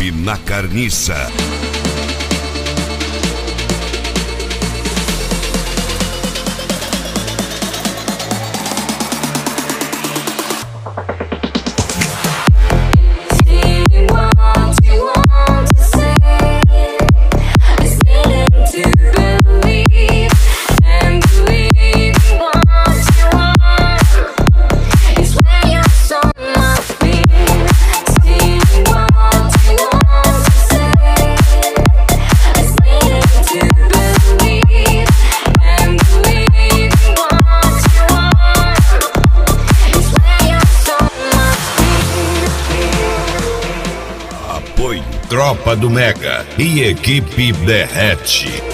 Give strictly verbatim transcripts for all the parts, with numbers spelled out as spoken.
Sobe na Carniça. Apoio Tropa do Mega e Equipe Derrete.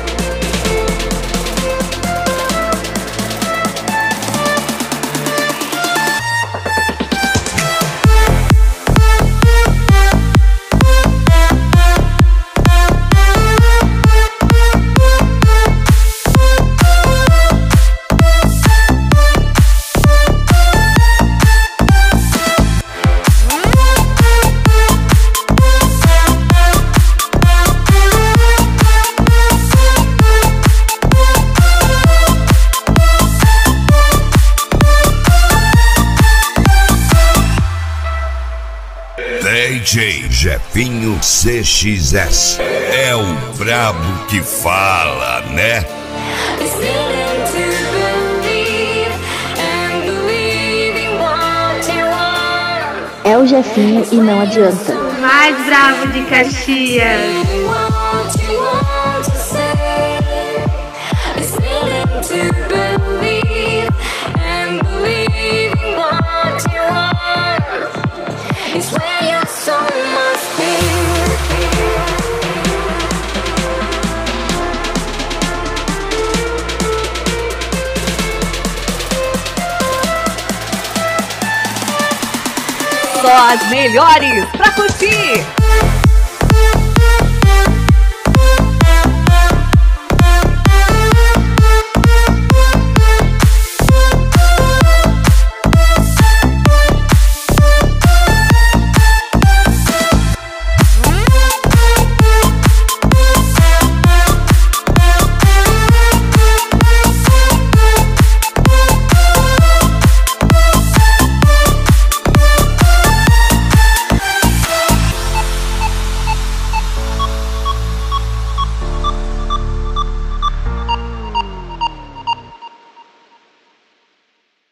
D J Jefinho C X S é o brabo que fala, né? É o Jefinho e não adianta. Mais bravo de Caxias. Só as melhores pra curtir.